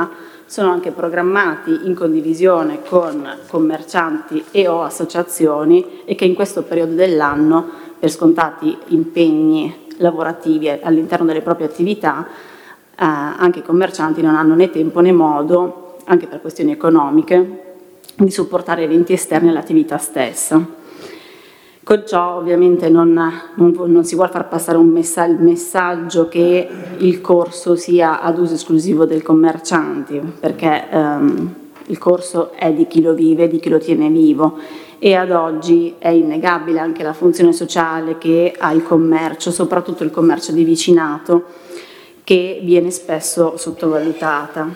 sono anche programmati in condivisione con commercianti e o associazioni e che in questo periodo dell'anno, per scontati impegni lavorativi all'interno delle proprie attività, anche i commercianti non hanno né tempo né modo, anche per questioni economiche, di supportare eventi esterni all'attività stessa. Con ciò ovviamente non si vuole far passare il messaggio che il corso sia ad uso esclusivo del commerciante, perché il corso è di chi lo vive, di chi lo tiene vivo, e ad oggi è innegabile anche la funzione sociale che ha il commercio, soprattutto il commercio di vicinato, che viene spesso sottovalutata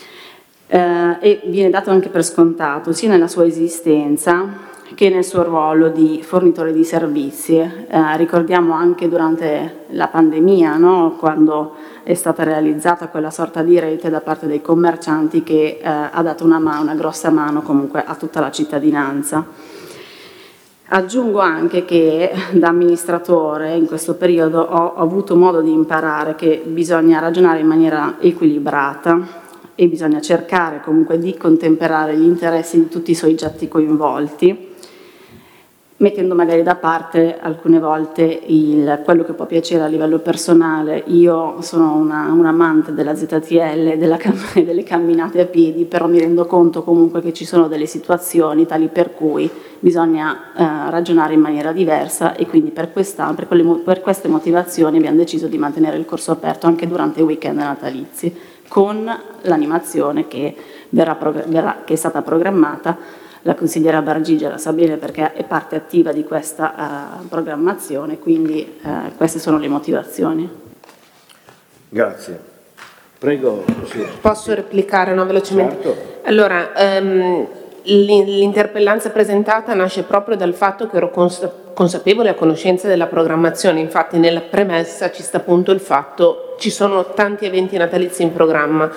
e viene dato anche per scontato sia nella sua esistenza che nel suo ruolo di fornitore di servizi. Ricordiamo anche durante la pandemia, no? Quando è stata realizzata quella sorta di rete da parte dei commercianti che ha dato una grossa mano comunque a tutta la cittadinanza. Aggiungo anche che da amministratore in questo periodo ho avuto modo di imparare che bisogna ragionare in maniera equilibrata e bisogna cercare comunque di contemperare gli interessi di tutti i soggetti coinvolti, mettendo magari da parte alcune volte quello che può piacere a livello personale. Io sono un amante della ZTL, delle camminate a piedi, però mi rendo conto comunque che ci sono delle situazioni tali per cui bisogna ragionare in maniera diversa, e quindi per queste motivazioni abbiamo deciso di mantenere il corso aperto anche durante i weekend natalizi, con l'animazione che è stata programmata. La consigliera Bargigia la sa bene perché è parte attiva di questa programmazione, quindi queste sono le motivazioni. Grazie. Prego. Sì. Posso replicare velocemente? Certo. Allora, l'interpellanza presentata nasce proprio dal fatto che ero consapevole a conoscenza della programmazione. Infatti nella premessa ci sta appunto il fatto ci sono tanti eventi natalizi in programma.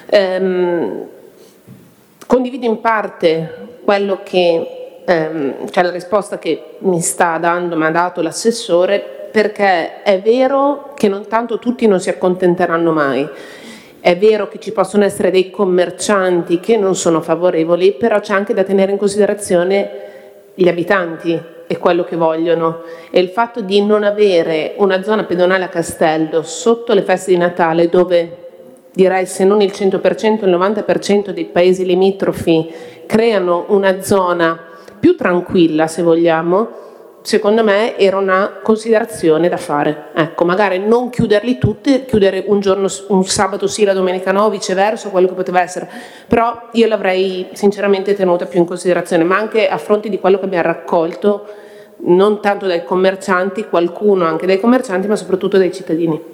Condivido in parte quello che cioè la risposta che mi ha dato l'assessore, perché è vero che non tanto tutti non si accontenteranno mai, è vero che ci possono essere dei commercianti che non sono favorevoli, però c'è anche da tenere in considerazione gli abitanti e quello che vogliono, e il fatto di non avere una zona pedonale a Castello sotto le feste di Natale, dove direi se non il 100%, il 90% dei paesi limitrofi creano una zona più tranquilla, se vogliamo, secondo me era una considerazione da fare. Ecco, magari non chiuderli tutti, chiudere un sabato sì, la domenica no, viceversa, quello che poteva essere, però io l'avrei sinceramente tenuta più in considerazione, ma anche a fronte di quello che abbiamo raccolto, non tanto dai commercianti, qualcuno anche dai commercianti, ma soprattutto dai cittadini.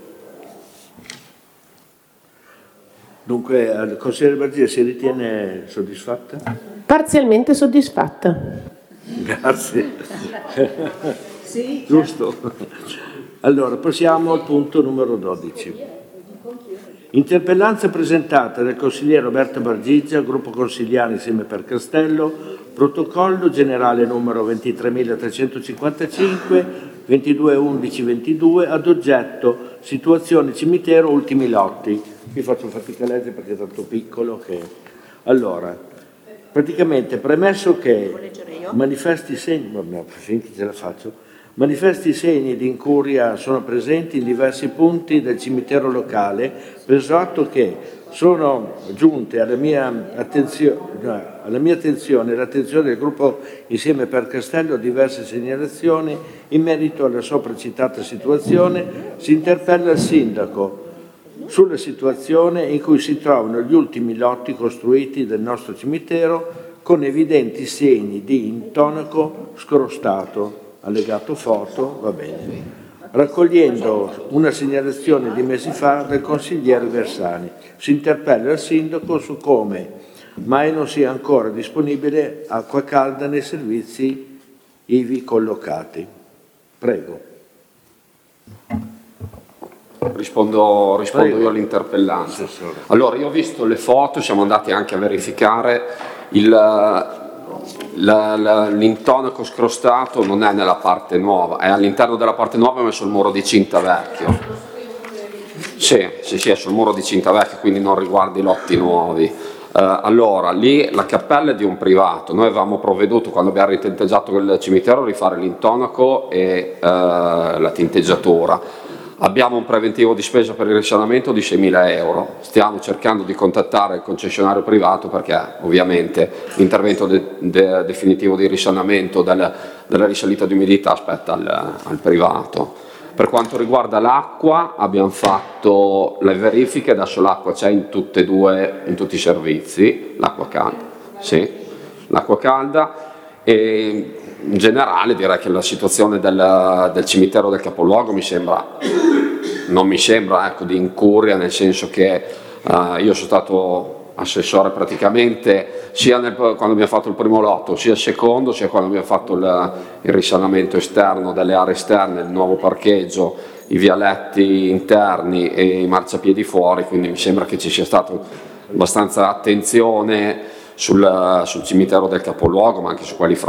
Dunque, la consigliera Bargigia si ritiene soddisfatta? Parzialmente soddisfatta. Grazie. Sì, giusto. Allora, passiamo al punto numero 12. Interpellanza presentata dal consigliere Roberto Bargigia, gruppo consigliare Insieme per Castello, protocollo generale numero 23.355, 22/11/22, ad oggetto situazione cimitero ultimi lotti. Qui faccio fatica a leggere perché è tanto piccolo che... Allora, praticamente premesso che manifesti segni di incuria sono presenti in diversi punti del cimitero locale, preso atto che sono giunte alla mia attenzione e all'attenzione del gruppo Insieme per Castello diverse segnalazioni in merito alla sopra citata situazione. Si interpella il sindaco sulla situazione in cui si trovano gli ultimi lotti costruiti del nostro cimitero con evidenti segni di intonaco scrostato, allegato foto, va bene, raccogliendo una segnalazione di mesi fa del consigliere Versani. Si interpella il sindaco su come mai non sia ancora disponibile acqua calda nei servizi ivi collocati. Prego. Rispondo io all'interpellanza. Allora, io ho visto le foto, siamo andati anche a verificare l'intonaco scrostato non è nella parte nuova, è all'interno della parte nuova, ho messo il muro di cinta vecchio. Sì, è sul muro di Cintavecchia, quindi non riguarda i lotti nuovi. Allora, lì la cappella è di un privato. Noi avevamo provveduto, quando abbiamo ritinteggiato il cimitero, a rifare l'intonaco e la tinteggiatura. Abbiamo un preventivo di spesa per il risanamento di 6.000 euro. Stiamo cercando di contattare il concessionario privato perché ovviamente l'intervento definitivo di risanamento della risalita di umidità spetta al privato. Per quanto riguarda l'acqua, abbiamo fatto le verifiche, adesso l'acqua c'è in tutti i servizi, l'acqua calda, sì, l'acqua calda, e in generale direi che la situazione del cimitero del capoluogo non mi sembra di incuria, nel senso che io sono stato assessore praticamente sia quando abbiamo fatto il primo lotto, sia il secondo, sia quando abbiamo fatto il risanamento esterno delle aree esterne, il nuovo parcheggio, i vialetti interni e i marciapiedi fuori, quindi mi sembra che ci sia stata abbastanza attenzione sul cimitero del capoluogo, ma anche su quelli